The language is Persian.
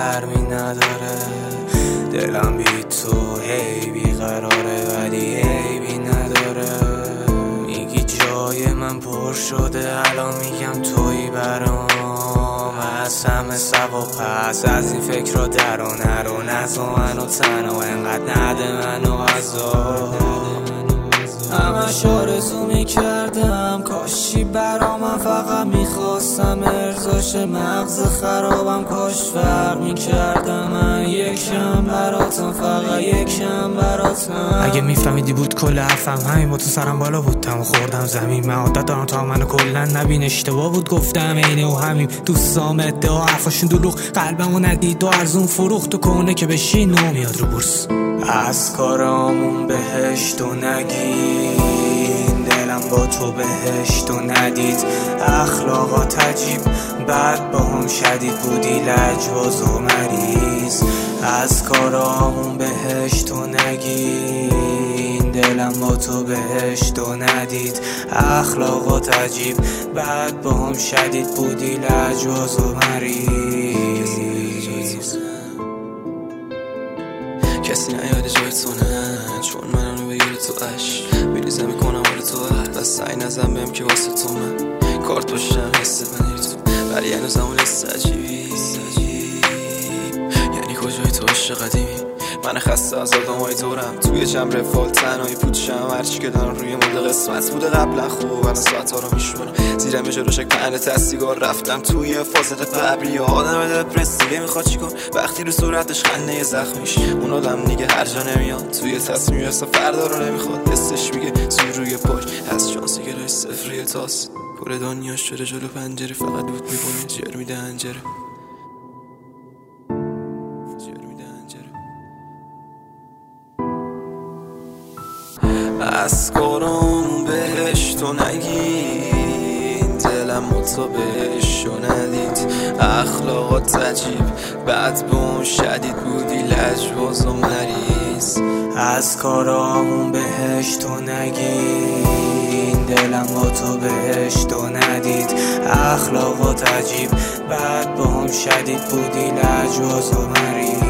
گرمی نداره. دلم بی تو هی بیقراره ولی عیبی نداره. میگی جای من پر شده الان میگم تویی برام. از همه سوا پس از این فکر را در و نرو نزا منو تنها انقدر نده منو عذاب. همش آرزو میکردم کاشی برا من فقط میخواستم ارزاش مغز خرابم کاش فرق میکردم من یکم براتم فقط یکم براتم. اگه میفهمیدی بود کل حرفم همین با تو سرم بالا بود تمام خوردم زمین. من عادت دارم تا منو کلا نبین اشتباه بود گفتم اینه و همین دوستام ادعا حرفاشون دروغ قلبمو ندید و ارزون فروخت تو کنه که بشین و میاد رو بورس. از کارامون بهشت و نگین دلم با تو بهشت و ندید. اخلاقات عجیب بعد با هم شدید بودی لجباز و مریض. از کارامون بهشت و نگین دلم با تو بهشت و ندید. اخلاقات عجیب بعد با هم شدید بودی لجباز و مریض. کسی نیاد جای تو نه چون منم رو بگیره تو عش میریزه میکنم حال تو بس سعی نزم بهم که واسه تو من کارت باشم حس بنیر تو ولی هنوزم اون حس عجیبی. یعنی کجای تو عشق قدیمی من خسته از آدمای دورم توی جمع رفال تنهایی پوچم هرچی که دارم روی مورد قسمت بوده قبلا خوب الان ساعت ها رو میشونم زیرم یه جلوشک پنه تسیگار رفتم توی فاصله ببری آدم دپرسیه میخواد چی کن وقتی رو صورتش خنده زخمیش اون آدم دیگه هر جا نمیاد توی تصمیم اصلا فردا رو نمیخواد حسش میگه زیر روی پاش از شانسی که رای صفری تاس کل دنیا شده جلو پنجره فقط دود میکنه جر میده انجره. از کارامون بهشت و نگین دلم تو بهشت و ندید. اخلاقات عجیب بعد بون شدید بودی لجباز و مریض. از کارامون بهشت و نگین دلم با تو بهشت و ندید. اخلاقات عجیب بعد با هم شدید بودی لجباز و مریض.